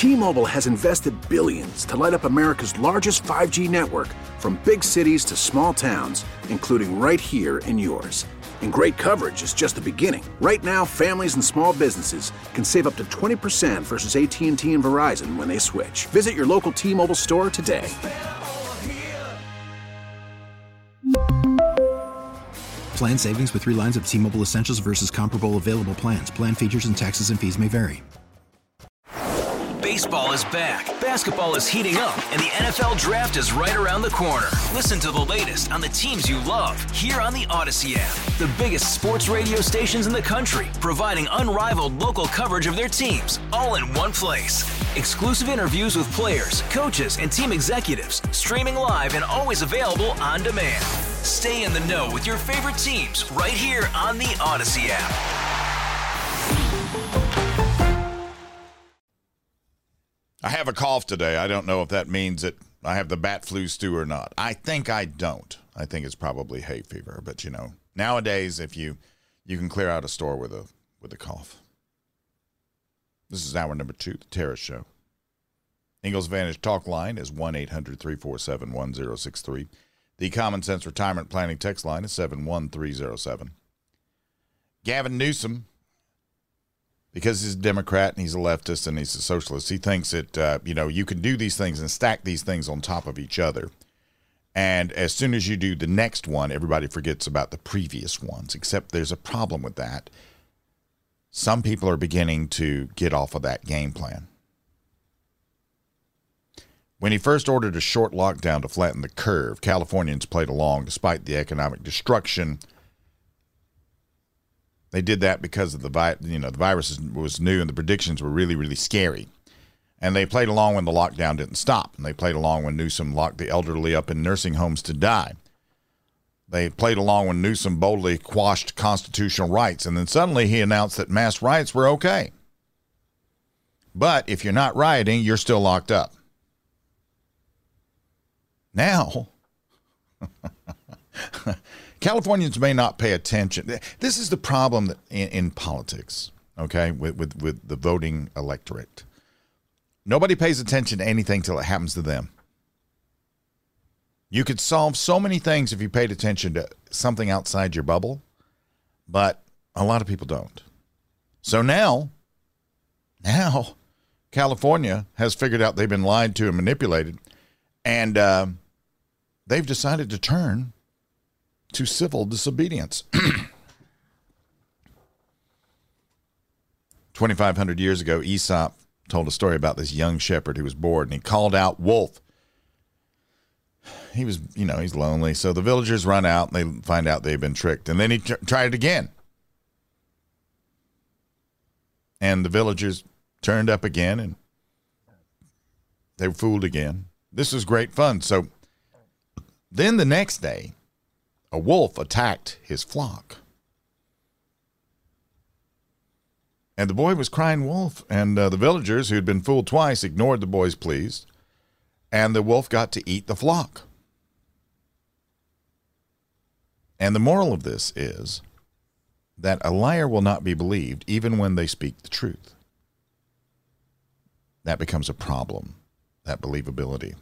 T-Mobile has invested billions to light up America's largest 5G network, from big cities to small towns, including right here in yours. And great coverage is just the beginning. Right now, families and small businesses can save up to 20% versus AT&T and Verizon when they switch. Visit your local T-Mobile store today. Plan savings with 3 lines of T-Mobile Essentials versus comparable available plans. Plan features and taxes and fees may vary. Baseball is back, basketball is heating up, and the NFL Draft is right around the corner. Listen to the latest on the teams you love here on the Odyssey app. The biggest sports radio stations in the country, providing unrivaled local coverage of their teams, all in one place. Exclusive interviews with players, coaches, and team executives, streaming live and always available on demand. Stay in the know with your favorite teams right here on the Odyssey app. I have a cough today. I don't know if that means that I have the bat flu stew or not. I think I don't. I think it's probably hay fever. But, you know, nowadays, if you can clear out a store with a cough. This is hour number 2, the Terrace Show. Ingles Vantage talk line is 1-800-347-1063. The Common Sense Retirement Planning text line is 71307. Gavin Newsom, because he's a Democrat and he's a leftist and he's a socialist, he thinks that, you can do these things and stack these things on top of each other. And as soon as you do the next one, everybody forgets about the previous ones, except there's a problem with that. Some people are beginning to get off of that game plan. When he first ordered a short lockdown to flatten the curve, Californians played along despite the economic destruction. They did that because of the virus was new and the predictions were really, really scary. And they played along when the lockdown didn't stop. And they played along when Newsom locked the elderly up in nursing homes to die. They played along when Newsom boldly quashed constitutional rights. And then suddenly he announced that mass riots were okay. But if you're not rioting, you're still locked up. Now, Californians may not pay attention. This is the problem that in politics, okay, with the voting electorate. Nobody pays attention to anything till it happens to them. You could solve so many things if you paid attention to something outside your bubble, but a lot of people don't. So now California has figured out they've been lied to and manipulated, and they've decided to turn to civil disobedience. 2,500 years ago, Aesop told a story about this young shepherd who was bored, and he called out wolf. He was, he's lonely. So the villagers run out, and they find out they've been tricked. And then he tried it again. And the villagers turned up again, and they were fooled again. This was great fun. So then the next day, a wolf attacked his flock. And the boy was crying wolf. And the villagers, who had been fooled twice, ignored the boy's pleas. And the wolf got to eat the flock. And the moral of this is that a liar will not be believed even when they speak the truth. That becomes a problem, that believability.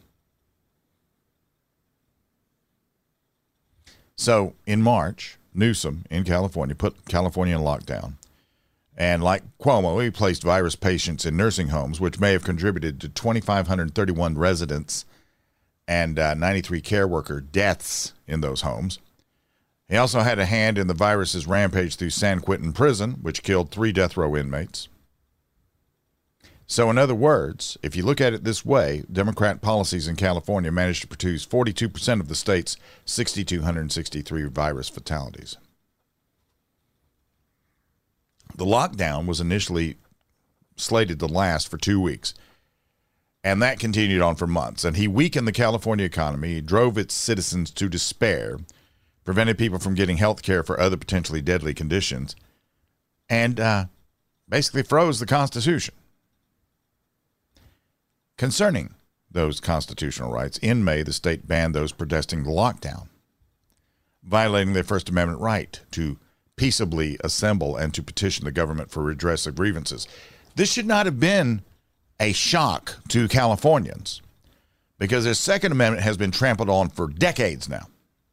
So in March, Newsom in California put California in lockdown. And like Cuomo, he placed virus patients in nursing homes, which may have contributed to 2,531 residents and 93 care worker deaths in those homes. He also had a hand in the virus's rampage through San Quentin Prison, which killed 3 death row inmates. So in other words, if you look at it this way, Democrat policies in California managed to produce 42% of the state's 6,263 virus fatalities. The lockdown was initially slated to last for 2 weeks, and that continued on for months. And he weakened the California economy, he drove its citizens to despair, prevented people from getting health care for other potentially deadly conditions, and basically froze the Constitution. Concerning those constitutional rights, in May, the state banned those protesting the lockdown, violating their First Amendment right to peaceably assemble and to petition the government for redress of grievances. This should not have been a shock to Californians because their Second Amendment has been trampled on for decades now.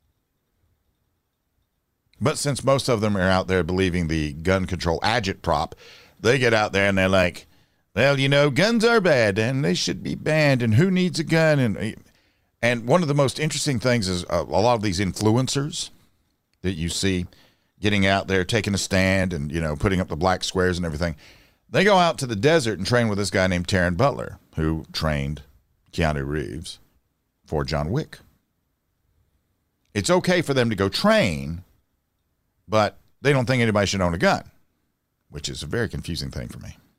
But since most of them are out there believing the gun control agitprop, they get out there and they're like, well, you know, guns are bad and they should be banned, and who needs a gun? And one of the most interesting things is a lot of these influencers that you see getting out there, taking a stand and, you know, putting up the black squares and everything. They go out to the desert and train with this guy named Taron Butler, who trained Keanu Reeves for John Wick. It's okay for them to go train, but they don't think anybody should own a gun, which is a very confusing thing for me.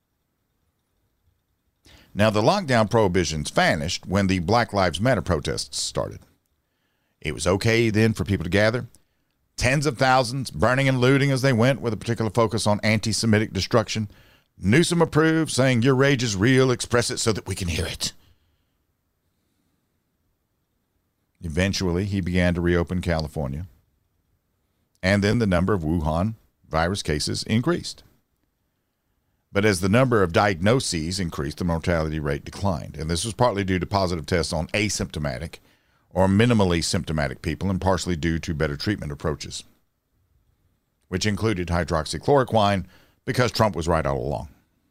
Now, the lockdown prohibitions vanished when the Black Lives Matter protests started. It was okay then for people to gather. Tens of thousands burning and looting as they went, with a particular focus on anti-Semitic destruction. Newsom approved, saying, your rage is real, express it so that we can hear it. Eventually, he began to reopen California. And then the number of Wuhan virus cases increased. But as the number of diagnoses increased, the mortality rate declined. And this was partly due to positive tests on asymptomatic or minimally symptomatic people, and partially due to better treatment approaches, which included hydroxychloroquine, because Trump was right all along.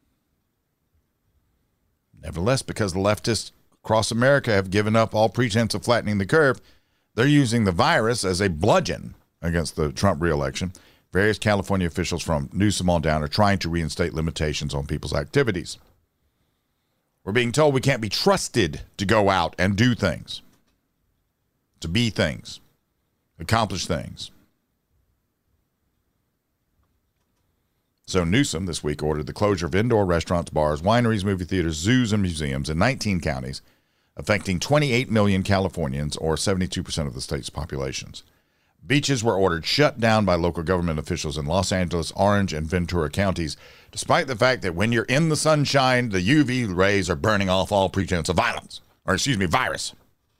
Nevertheless, because the leftists across America have given up all pretense of flattening the curve, they're using the virus as a bludgeon against the Trump reelection. Various California officials from Newsom on down are trying to reinstate limitations on people's activities. We're being told we can't be trusted to go out and do things, to be things, accomplish things. So Newsom this week ordered the closure of indoor restaurants, bars, wineries, movie theaters, zoos, and museums in 19 counties, affecting 28 million Californians, or 72% of the state's populations. Beaches were ordered shut down by local government officials in Los Angeles, Orange, and Ventura counties, despite the fact that when you're in the sunshine, the UV rays are burning off all pretense of virus.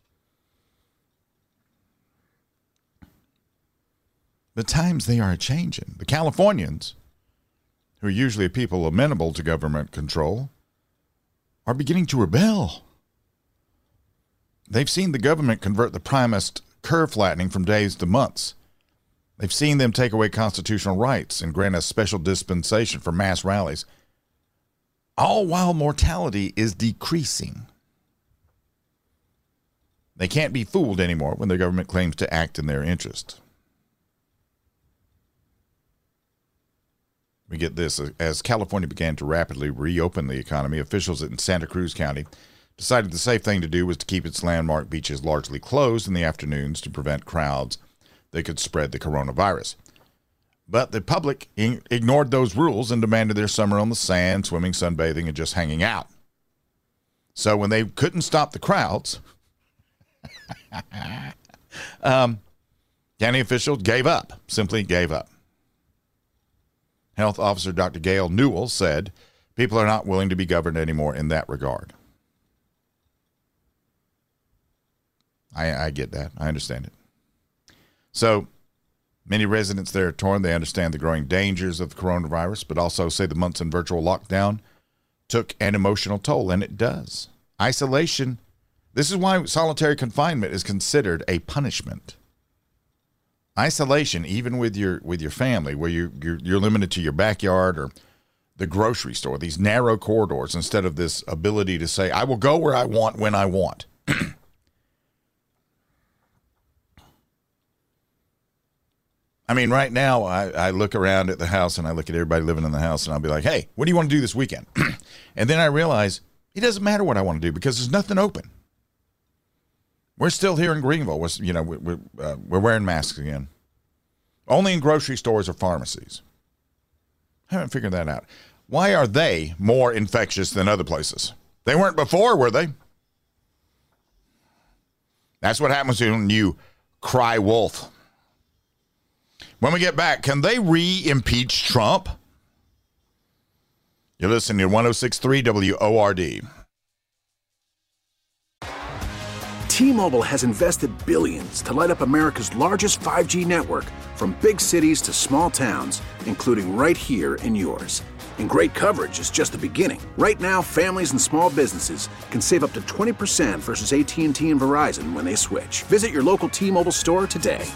The times they are a-changing. The Californians, who are usually people amenable to government control, are beginning to rebel. They've seen the government convert the primest curve flattening from days to months. They've seen them take away constitutional rights and grant us special dispensation for mass rallies, all while mortality is decreasing. They can't be fooled anymore when the government claims to act in their interest. We get this. As California began to rapidly reopen the economy, officials in Santa Cruz County decided the safe thing to do was to keep its landmark beaches largely closed in the afternoons to prevent crowds that could spread the coronavirus. But the public ignored those rules and demanded their summer on the sand, swimming, sunbathing, and just hanging out. So when they couldn't stop the crowds, county officials simply gave up. Health Officer Dr. Gail Newell said, people are not willing to be governed anymore in that regard. I get that. I understand it. So many residents there are torn. They understand the growing dangers of the coronavirus, but also say the months in virtual lockdown took an emotional toll, and it does. Isolation. This is why solitary confinement is considered a punishment. Isolation, even with your family, where you're limited to your backyard or the grocery store, these narrow corridors, instead of this ability to say, I will go where I want when I want. I mean, right now, I look around at the house and I look at everybody living in the house and I'll be like, hey, what do you want to do this weekend? And then I realize it doesn't matter what I want to do because there's nothing open. We're still here in Greenville. We're wearing masks again. Only in grocery stores or pharmacies. I haven't figured that out. Why are they more infectious than other places? They weren't before, were they? That's what happens when you cry wolf. When we get back, can they re-impeach Trump? You're listening to 106.3 WORD. T-Mobile has invested billions to light up America's largest 5G network, from big cities to small towns, including right here in yours. And great coverage is just the beginning. Right now, families and small businesses can save up to 20% versus AT&T and Verizon when they switch. Visit your local T-Mobile store today.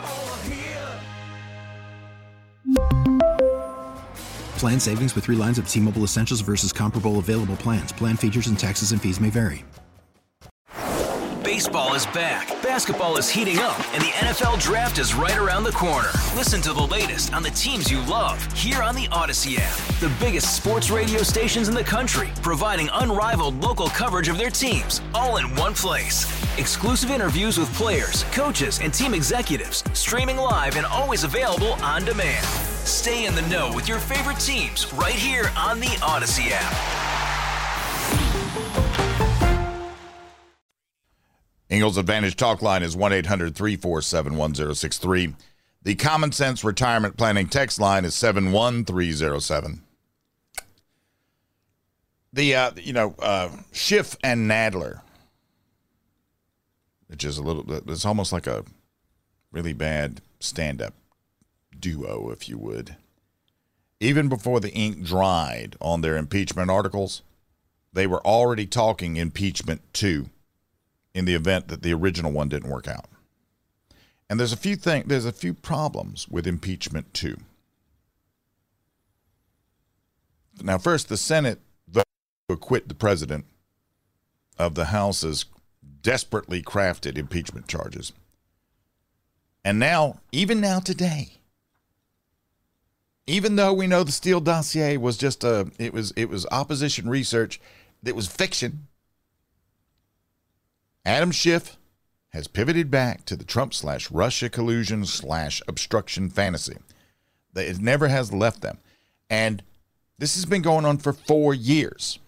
Plan savings with 3 lines of T-Mobile Essentials versus comparable available plans. Plan features and taxes and fees may vary. Baseball is back, basketball is heating up, and the NFL Draft is right around the corner. Listen to the latest on the teams you love here on the Odyssey app. The biggest sports radio stations in the country, providing unrivaled local coverage of their teams, all in one place. Exclusive interviews with players, coaches, and team executives, streaming live and always available on demand. Stay in the know with your favorite teams right here on the Odyssey app. Ingles Advantage Talk Line is 1-800-347-1063. The Common Sense Retirement Planning text line is 71307. Schiff and Nadler, which is it's almost like a really bad stand-up duo, if you would. Even before the ink dried on their impeachment articles, they were already talking impeachment 2 in the event that the original one didn't work out. And there's a few problems with impeachment 2. Now, first, the Senate voted to acquit the president of the House's desperately crafted impeachment charges. And now, even now today, even though we know the Steele dossier was just it was opposition research that was fiction, Adam Schiff has pivoted back to the Trump/Russia collusion/obstruction fantasy. It never has left them. And this has been going on for 4 years.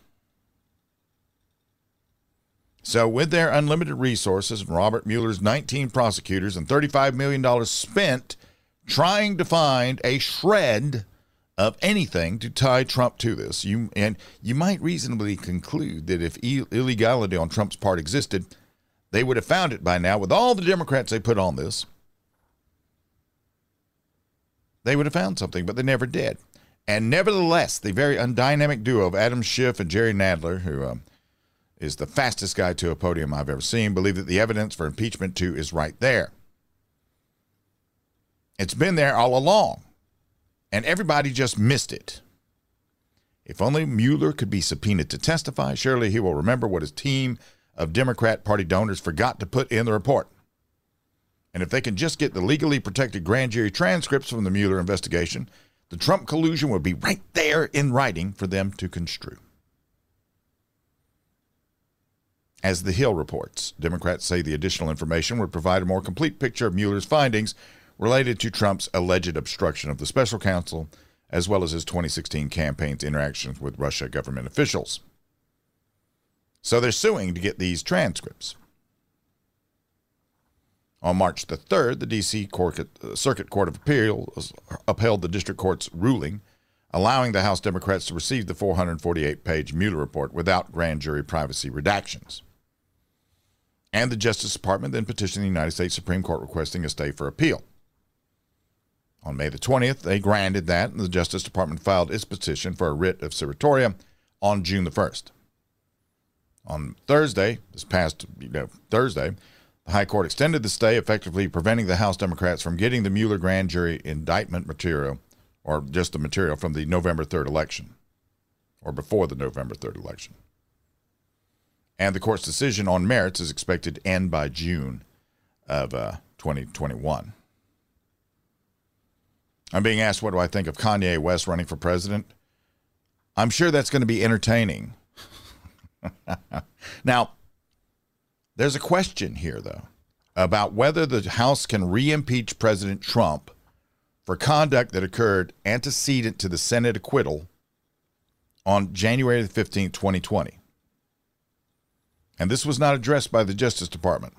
So with their unlimited resources and Robert Mueller's 19 prosecutors and $35 million spent trying to find a shred of anything to tie Trump to this, you might reasonably conclude that if illegality on Trump's part existed, they would have found it by now. With all the Democrats they put on this, they would have found something, but they never did. And nevertheless, the very undynamic duo of Adam Schiff and Jerry Nadler, who is the fastest guy to a podium I've ever seen, believe that the evidence for impeachment 2 is right there. It's been there all along, and everybody just missed it. If only Mueller could be subpoenaed to testify, surely he will remember what his team of Democrat Party donors forgot to put in the report. And if they can just get the legally protected grand jury transcripts from the Mueller investigation, the Trump collusion would be right there in writing for them to construe. As The Hill reports, Democrats say the additional information would provide a more complete picture of Mueller's findings related to Trump's alleged obstruction of the special counsel, as well as his 2016 campaign's interactions with Russia government officials. So they're suing to get these transcripts. On March the 3rd, the D.C. Circuit Court of Appeals upheld the district court's ruling, allowing the House Democrats to receive the 448-page Mueller report without grand jury privacy redactions. And the Justice Department then petitioned the United States Supreme Court requesting a stay for appeal. On May the 20th, they granted that, and the Justice Department filed its petition for a writ of certiorari on June the 1st. On Thursday, Thursday, the High Court extended the stay, effectively preventing the House Democrats from getting the Mueller grand jury indictment material, or just the material from the November 3rd election, or before the November 3rd election. And the court's decision on merits is expected to end by June of 2021. I'm being asked, what do I think of Kanye West running for president? I'm sure that's going to be entertaining. Now, there's a question here, though, about whether the House can re-impeach President Trump for conduct that occurred antecedent to the Senate acquittal on January 15, 2020. And this was not addressed by the Justice Department.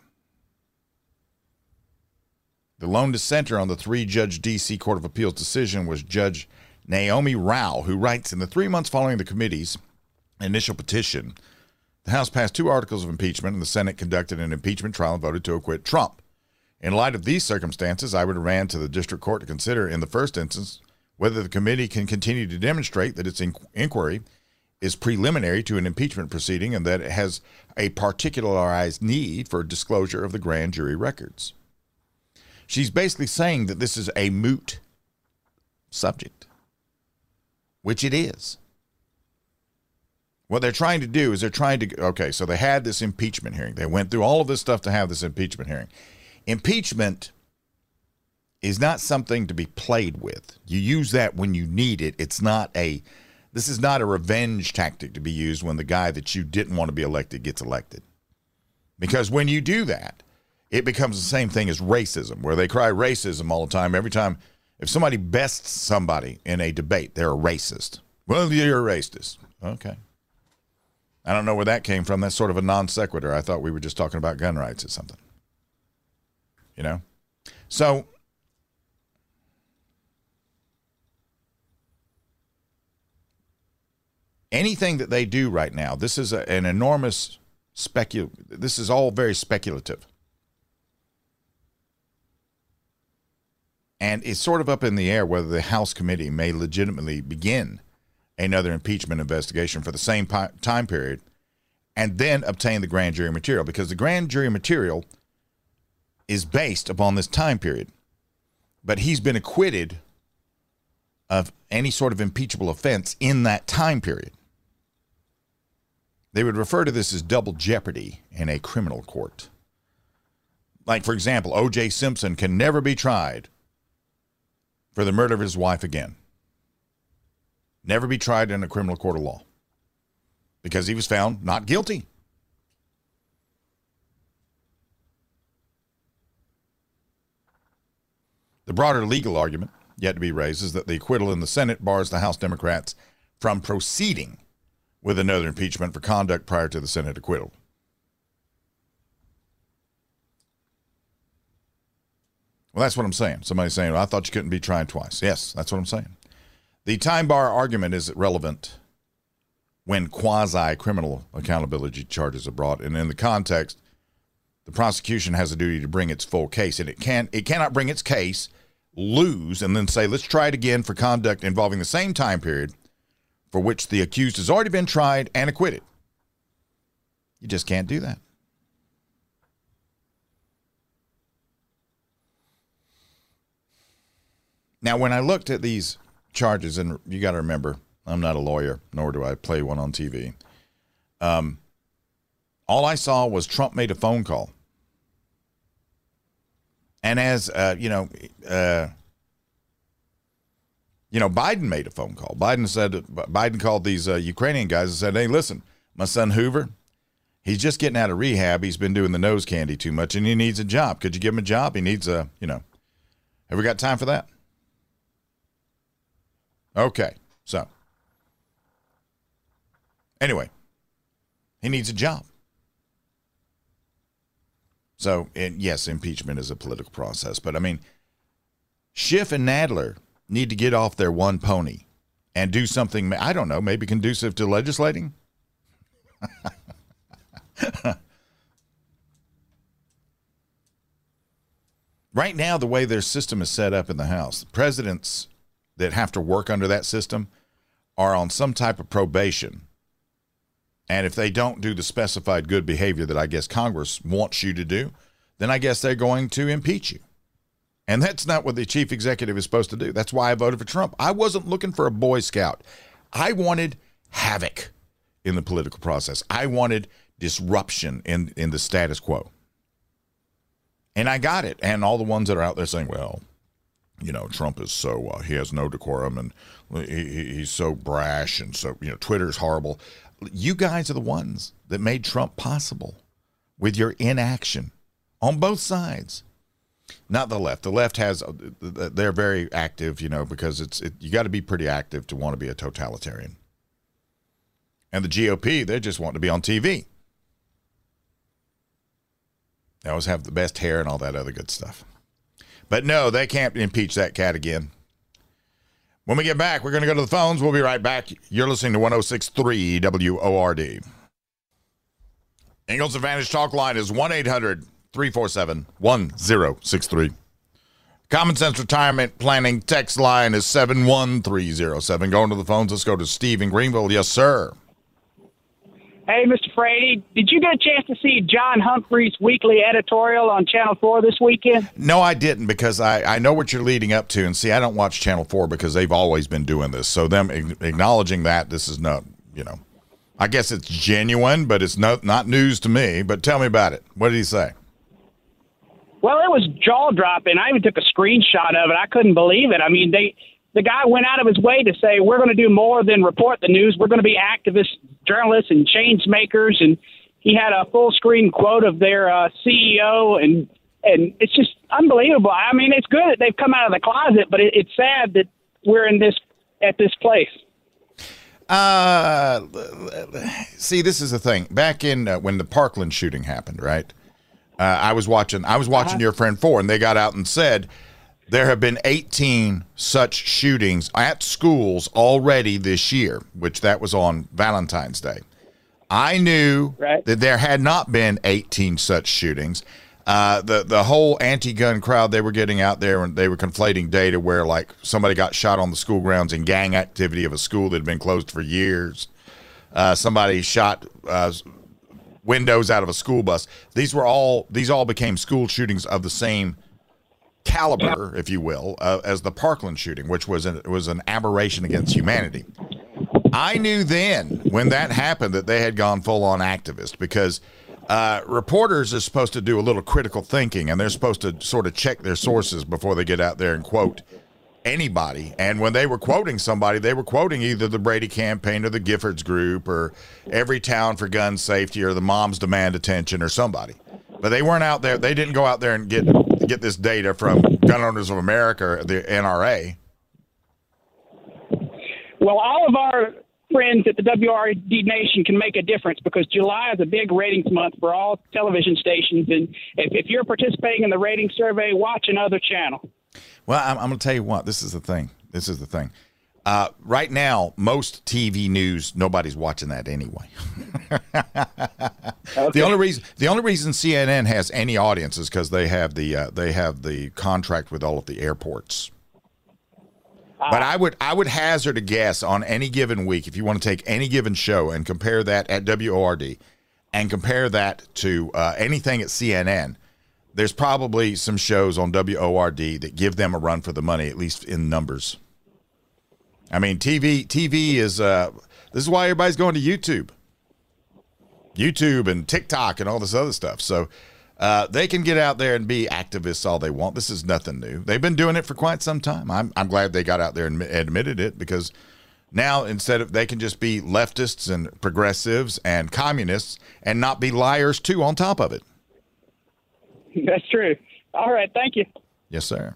The lone dissenter on the 3-judge D.C. Court of Appeals decision was Judge Naomi Rao, who writes, in the 3 months following the committee's initial petition The House passed 2 articles of impeachment, and the Senate conducted an impeachment trial and voted to acquit Trump. In light of these circumstances, I would remand to the district court to consider, in the first instance, whether the committee can continue to demonstrate that its inquiry is preliminary to an impeachment proceeding and that it has a particularized need for disclosure of the grand jury records. She's basically saying that this is a moot subject, which it is. What they're trying to do is so they had this impeachment hearing. They went through all of this stuff to have this impeachment hearing. Impeachment is not something to be played with. You use that when you need it. This is not a revenge tactic to be used when the guy that you didn't want to be elected gets elected. Because when you do that, it becomes the same thing as racism, where they cry racism all the time. Every time, if somebody bests somebody in a debate, they're a racist. Well, you're a racist. Okay. I don't know where that came from. That's sort of a non sequitur. I thought we were just talking about gun rights or something. You know? So, anything that they do right now, this is an enormous this is all very speculative. And it's sort of up in the air whether the House committee may legitimately begin another impeachment investigation for the same time period and then obtain the grand jury material, because the grand jury material is based upon this time period. But he's been acquitted of any sort of impeachable offense in that time period. They would refer to this as double jeopardy in a criminal court. Like, for example, O.J. Simpson can never be tried for the murder of his wife again. Never be tried in a criminal court of law because he was found not guilty. The broader legal argument yet to be raised is that the acquittal in the Senate bars the House Democrats from proceeding with another impeachment for conduct prior to the Senate acquittal. Well, that's what I'm saying. Somebody's saying, well, I thought you couldn't be tried twice. Yes, that's what I'm saying. The time bar argument is relevant when quasi-criminal accountability charges are brought. And in the context, the prosecution has a duty to bring its full case. And it cannot bring its case, lose, and then say, let's try it again for conduct involving the same time period for which the accused has already been tried and acquitted. You just can't do that. Now, when I looked at these charges, and you got to remember, I'm not a lawyer, nor do I play one on TV. All I saw was Trump made a phone call. And as, Biden made a phone call. Biden called these Ukrainian guys and said, hey, listen, my son Hoover, he's just getting out of rehab. He's been doing the nose candy too much, and he needs a job. Could you give him a job? He needs have we got time for that? Okay, so anyway, he needs a job. So, and yes, impeachment is a political process, but I mean, Schiff and Nadler need to get off their one pony and do something, I don't know, maybe conducive to legislating? Right now, the way their system is set up in the House, the presidents that have to work under that system are on some type of probation. And if they don't do the specified good behavior that I guess Congress wants you to do, then I guess they're going to impeach you. And that's not what the chief executive is supposed to do. That's why I voted for Trump. I wasn't looking for a Boy Scout. I wanted havoc in the political process. I wanted disruption in the status quo. And I got it. And all the ones that are out there saying, well, Trump is so, he has no decorum and he's so brash and so, Twitter's horrible. You guys are the ones that made Trump possible with your inaction on both sides. Not the left. The left they're very active, because you got to be pretty active to want to be a totalitarian. And the GOP, they just want to be on TV. They always have the best hair and all that other good stuff. But no, they can't impeach that cat again. When we get back, we're going to go to the phones. We'll be right back. You're listening to 106.3 WORD. Ingles Advantage Talk line is 1-800-347-1063. Common Sense Retirement Planning text line is 71307. Going to the phones, let's go to Steve in Greenville. Yes, sir. Hey, Mr. Frady, did you get a chance to see John Humphrey's weekly editorial on Channel 4 this weekend? No, I didn't, because I know what you're leading up to. And see, I don't watch Channel 4 because they've always been doing this. So them acknowledging that, this is not, I guess it's genuine, but it's not news to me. But tell me about it. What did he say? Well, it was jaw-dropping. I even took a screenshot of it. I couldn't believe it. I mean, the guy went out of his way to say, we're going to do more than report the news. We're going to be activists, journalists, and change makers. And he had a full-screen quote of their CEO, and it's just unbelievable. I mean, it's good that they've come out of the closet, but it's sad that we're at this place. See, this is the thing. Back in when the Parkland shooting happened, right? I was watching Your Friend 4, and they got out and said there have been 18 such shootings at schools already this year, which that was on Valentine's Day. I knew that there had not been 18 such shootings. The whole anti-gun crowd, they were getting out there and they were conflating data where, like, somebody got shot on the school grounds in gang activity of a school that had been closed for years. Somebody shot windows out of a school bus. These all became school shootings of the same caliber, if you will, as the Parkland shooting, which was an aberration against humanity. I knew then when that happened that they had gone full on activist, because reporters are supposed to do a little critical thinking, and they're supposed to sort of check their sources before they get out there and quote anybody. And when they were quoting somebody, they were quoting either the Brady campaign or the Giffords group or Every Town for Gun Safety or the Moms Demand Attention or somebody. But they weren't out there. They didn't go out there and get this data from Gun Owners of America or the NRA. Well, all of our friends at the WRD Nation can make a difference, because July is a big ratings month for all television stations. And if you're participating in the rating survey, watch another channel. Well, I'm going to tell you what. This is the thing. Right now, most TV news, nobody's watching that anyway. Okay. The only reason CNN has any audience is because they have the contract with all of the airports. But I would hazard a guess on any given week, if you want to take any given show and compare that at WORD and compare that to anything at CNN, there's probably some shows on WORD that give them a run for the money, at least in numbers. I mean, TV is this is why everybody's going to YouTube and TikTok and all this other stuff. So they can get out there and be activists all they want. This is nothing new. They've been doing it for quite some time. I'm glad they got out there and admitted it, because now they can just be leftists and progressives and communists and not be liars too on top of it. That's true. All right. Thank you. Yes, sir.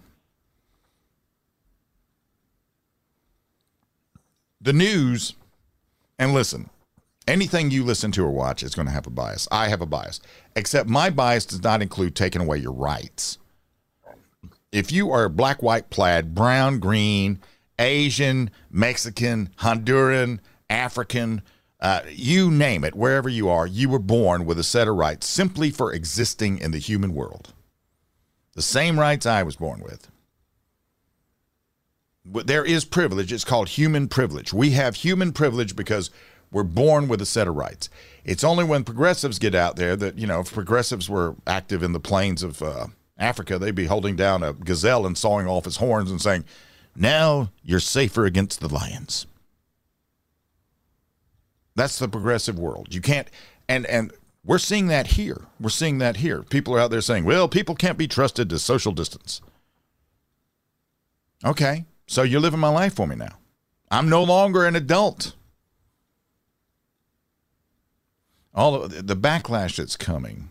The news, and listen, anything you listen to or watch is going to have a bias. I have a bias, except my bias does not include taking away your rights. If you are black, white, plaid, brown, green, Asian, Mexican, Honduran, African, you name it, wherever you are, you were born with a set of rights simply for existing in the human world. The same rights I was born with. There is privilege. It's called human privilege. We have human privilege because we're born with a set of rights. It's only when progressives get out there that, if progressives were active in the plains of Africa, they'd be holding down a gazelle and sawing off his horns and saying, now you're safer against the lions. That's the progressive world. You can't, and we're seeing that here. We're seeing that here. People are out there saying, well, people can't be trusted to social distance. Okay, so you're living my life for me now. I'm no longer an adult. All of the backlash that's coming,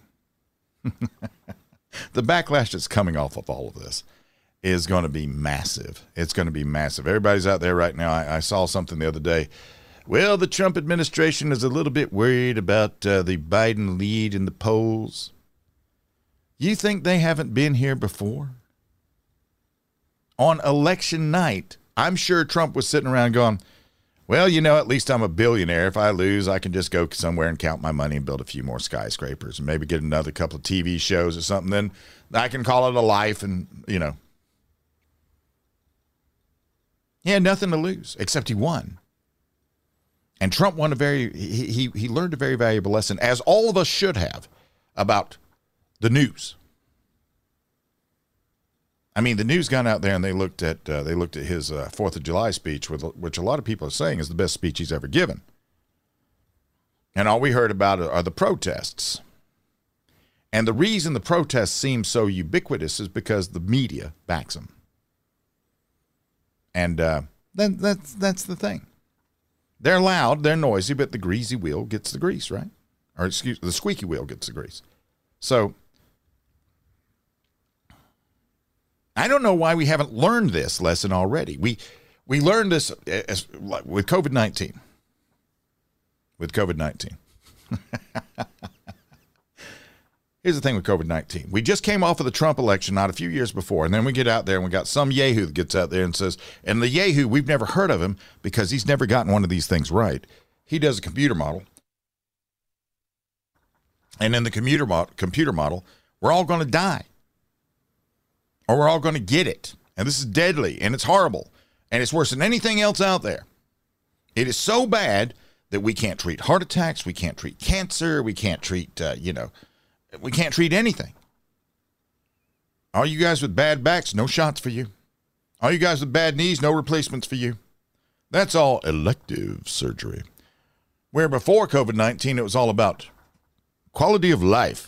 the backlash that's coming off of all of this is going to be massive. It's going to be massive. Everybody's out there right now. I saw something the other day. Well, the Trump administration is a little bit worried about the Biden lead in the polls. You think they haven't been here before? On election night, I'm sure Trump was sitting around going, Well, you know, at least I'm a billionaire. If I lose, I can just go somewhere and count my money and build a few more skyscrapers and maybe get another couple of TV shows or something. Then I can call it a life and, you know. He had nothing to lose, except he won. And Trump won he learned a very valuable lesson, as all of us should have, about the news. I mean, the news got out there and they looked at his 4th of July speech, which a lot of people are saying is the best speech he's ever given. And all we heard about are the protests. And the reason the protests seem so ubiquitous is because the media backs them. And then that's the thing. They're loud, they're noisy, but the greasy wheel gets the grease, right? Or the squeaky wheel gets the grease. So I don't know why we haven't learned this lesson already. We learned this with COVID-19. With COVID-19. Here's the thing with COVID-19. We just came off of the Trump election not a few years before, and then we get out there and we got some yahoo that gets out there and says, and the yahoo, we've never heard of him because he's never gotten one of these things right. He does a computer model. And in the computer model, we're all going to die. Or we're all going to get it. And this is deadly, and it's horrible, and it's worse than anything else out there. It is so bad that we can't treat heart attacks, we can't treat cancer, we can't treat, we can't treat anything. All you guys with bad backs, no shots for you. All you guys with bad knees, no replacements for you. That's all elective surgery. Where before COVID-19, it was all about quality of life.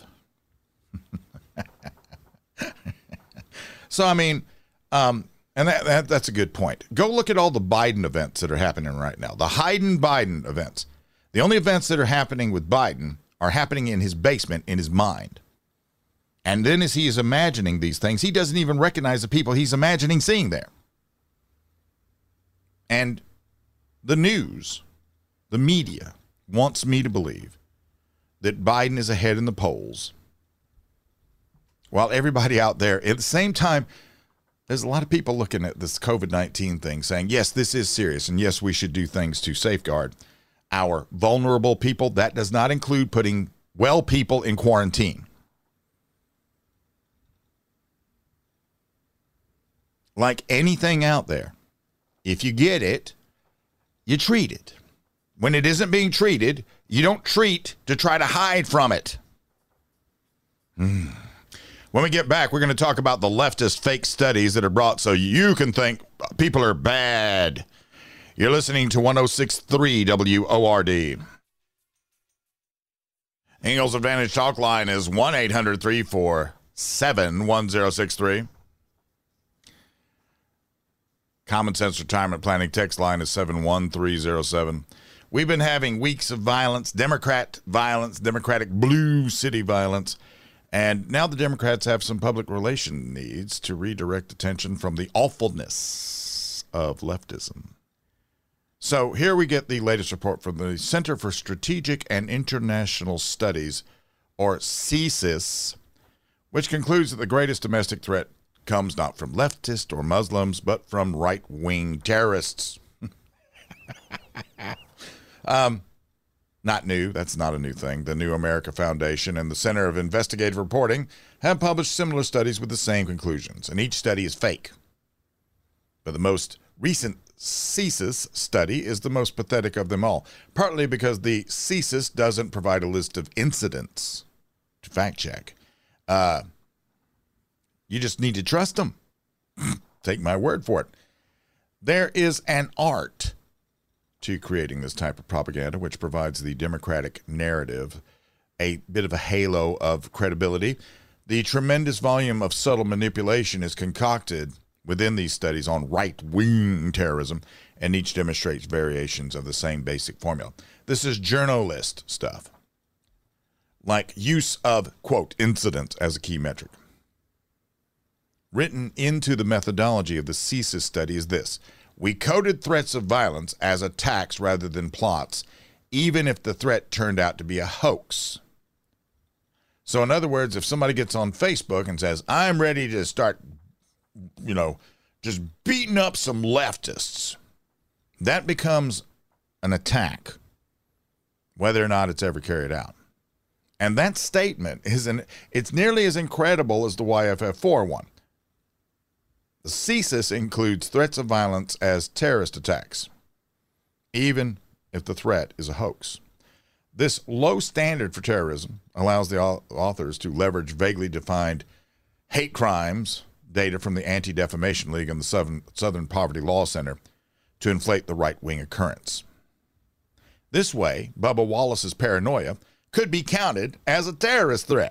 So, I mean, and that's a good point. Go look at all the Biden events that are happening right now. The Biden events. The only events that are happening with Biden are happening in his basement, in his mind. And then as he is imagining these things, he doesn't even recognize the people he's imagining seeing there. And the news, the media, wants me to believe that Biden is ahead in the polls, while everybody out there, at the same time, there's a lot of people looking at this COVID-19 thing saying, yes, this is serious, and yes, we should do things to safeguard our vulnerable people. That does not include putting well people in quarantine. Like anything out there, if you get it, you treat it. When it isn't being treated, you don't treat to try to hide from it. When we get back, we're going to talk about the leftist fake studies that are brought so you can think people are bad. You're listening to 106.3 WORD. Ingles Advantage Talk Line is 1-800-347-1063. Common Sense Retirement Planning text line is 71307. We've been having weeks of violence, Democratic blue city violence. And now the Democrats have some public relation needs to redirect attention from the awfulness of leftism. So here we get the latest report from the Center for Strategic and International Studies, or CSIS, which concludes that the greatest domestic threat comes not from leftists or Muslims, but from right-wing terrorists. Not new. That's not a new thing. The New America Foundation and the Center of Investigative Reporting have published similar studies with the same conclusions, and each study is fake. But the most recent CSIS study is the most pathetic of them all, partly because the CSIS doesn't provide a list of incidents to fact check. You just need to trust them. Take my word for it. There is an art to creating this type of propaganda, which provides the Democratic narrative a bit of a halo of credibility. The tremendous volume of subtle manipulation is concocted within these studies on right-wing terrorism, and each demonstrates variations of the same basic formula. This is journalist stuff, like use of, quote, incidents as a key metric. Written into the methodology of the CSIS study is this: we coded threats of violence as attacks rather than plots, even if the threat turned out to be a hoax. So in other words, if somebody gets on Facebook and says, I'm ready to start, just beating up some leftists, that becomes an attack, whether or not it's ever carried out. And that statement it's nearly as incredible as the YFF4 one. The CSIS includes threats of violence as terrorist attacks, even if the threat is a hoax. This low standard for terrorism allows the authors to leverage vaguely defined hate crimes data from the Anti-Defamation League and the Southern Poverty Law Center to inflate the right-wing occurrence. This way, Bubba Wallace's paranoia could be counted as a terrorist threat.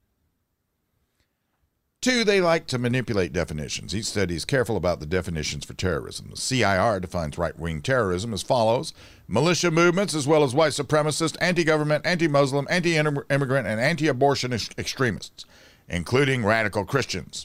2, they like to manipulate definitions. Each study is careful about the definitions for terrorism. The CIR defines right-wing terrorism as follows: militia movements as well as white supremacist, anti-government, anti-Muslim, anti-immigrant, and anti-abortion extremists, including radical Christians.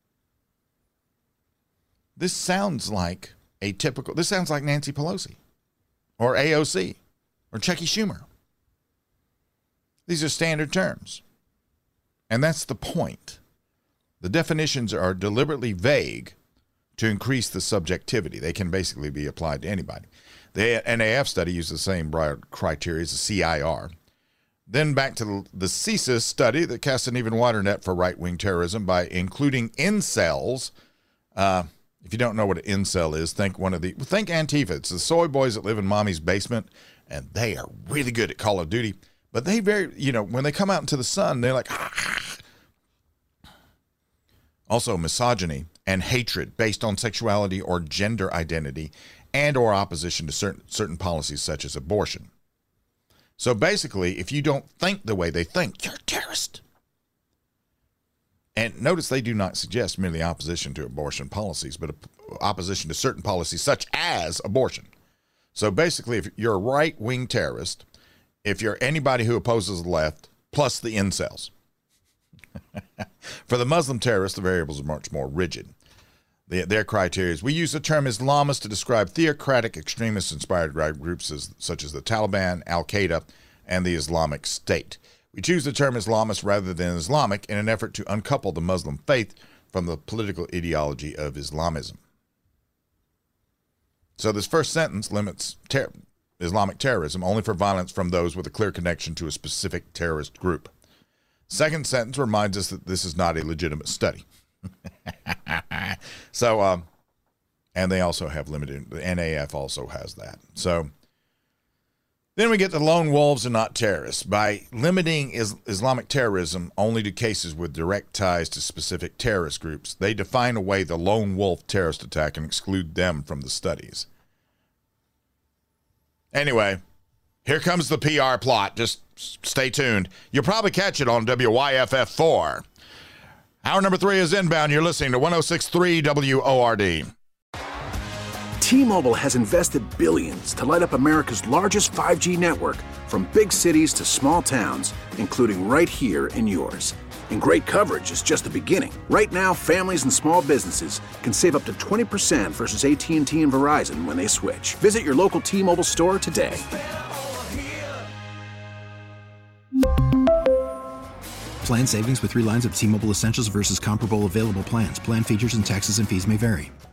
This sounds like Nancy Pelosi or AOC or Chucky Schumer. These are standard terms. And that's the point. The definitions are deliberately vague to increase the subjectivity. They can basically be applied to anybody. The NAF study used the same broad criteria as the CIR. Then back to the CSIS study that casts an even wider net for right-wing terrorism by including incels. If you don't know what an incel is, think Antifa. It's the soy boys that live in mommy's basement, and they are really good at Call of Duty. But they when they come out into the sun, they're like, ah. Also, misogyny and hatred based on sexuality or gender identity and or opposition to certain policies such as abortion. So basically, if you don't think the way they think, you're a terrorist. And notice they do not suggest merely opposition to abortion policies, but opposition to certain policies such as abortion. So basically, if you're a right-wing terrorist, if you're anybody who opposes the left, plus the incels. For the Muslim terrorists, the variables are much more rigid. Their criteria is: we use the term Islamist to describe theocratic extremist-inspired groups such as the Taliban, Al-Qaeda, and the Islamic State. We choose the term Islamist rather than Islamic in an effort to uncouple the Muslim faith from the political ideology of Islamism. So this first sentence limits Islamic terrorism only for violence from those with a clear connection to a specific terrorist group. Second sentence reminds us that this is not a legitimate study. So, and they also have limited, the NAF also has that. So then we get the lone wolves are not terrorists. By limiting Islamic terrorism only to cases with direct ties to specific terrorist groups, they define away the lone wolf terrorist attack and exclude them from the studies. Anyway, here comes the PR plot. Just stay tuned. You'll probably catch it on WYFF4. Hour number 3 is inbound. You're listening to 106.3 WORD. T-Mobile has invested billions to light up America's largest 5G network, from big cities to small towns, including right here in yours. And great coverage is just the beginning. Right now, families and small businesses can save up to 20% versus AT&T and Verizon when they switch. Visit your local T-Mobile store today. Plan savings with 3 lines of T-Mobile Essentials versus comparable available plans. Plan features and taxes and fees may vary.